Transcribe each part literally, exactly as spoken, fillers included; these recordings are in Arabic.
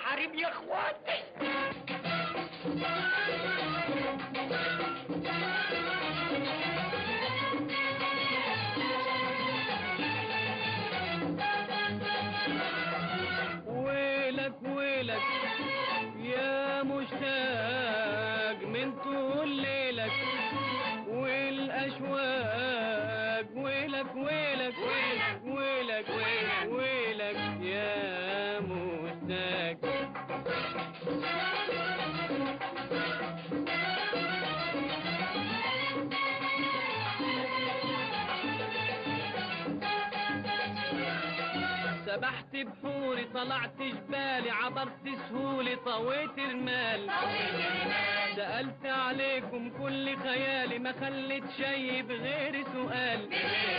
الحريم يا اخواتي. ويلك ويلك يا مشتاق من طول ليلك والاشواق، ويلك ويلك ويلك ويلك ويلك, ويلك يا مشتاق. سبحت بحوري طلعت جبالي عبرت سهولي طويت المال، سألت عليكم كل خيالي ما خليت شي بغير سؤال.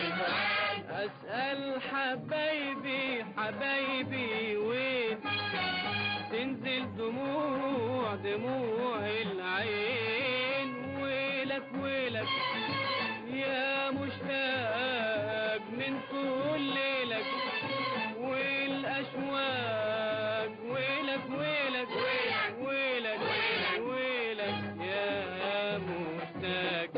أسأل حبايبي حبايبي وين تنزل دموع دموع العين. ويلك ويلك يا مشتاق من طول ليلك والأشواق، ويلك ويلك ويلك ويلك ويلك يا مشتاق.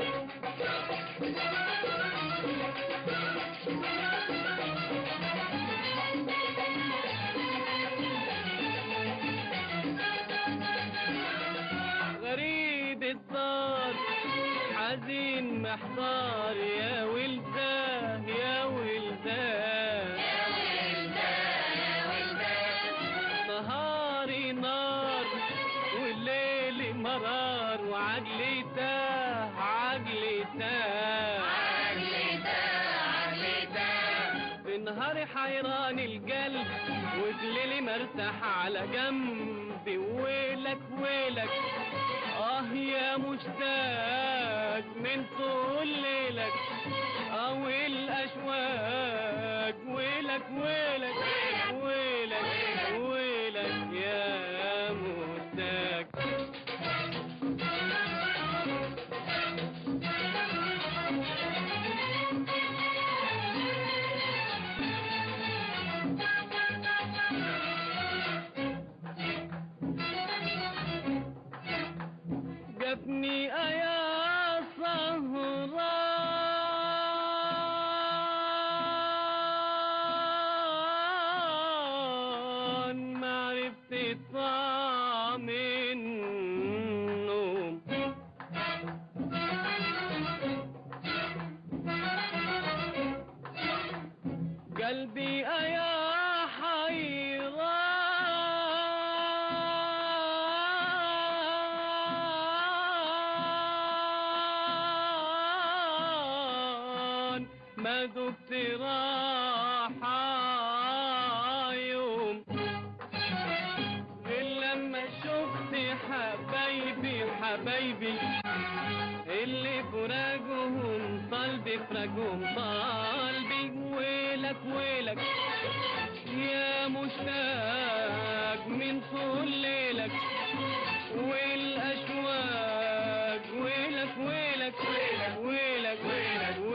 غريب الدار حزين محتار يا ولداه يا ولداه يا ولدان يا ولدان. نهاري نار والليل مرار وعقلي تاه عقلي تاه عقلي تاه عقلي تاه. في نهاري حيران القلب وفي ليلي مرتاح على جنبي. ويلك ويلك اه يا مشتاق من طول ليلك او الاشواق. ويلك ويلك ويلك ويلك يا مشتاق. جفني يا سهران ما عرفت طعم النوم. قلبي يا حيران ما دقت راحة يوم غير لما شفت حبايبي حبايبي اللي فراقهم طالبي فراقهم طالبي. ويلك ويلك يا مشتاق من طول ليلك والأشواق. ويلك ويلك ويلك ويلك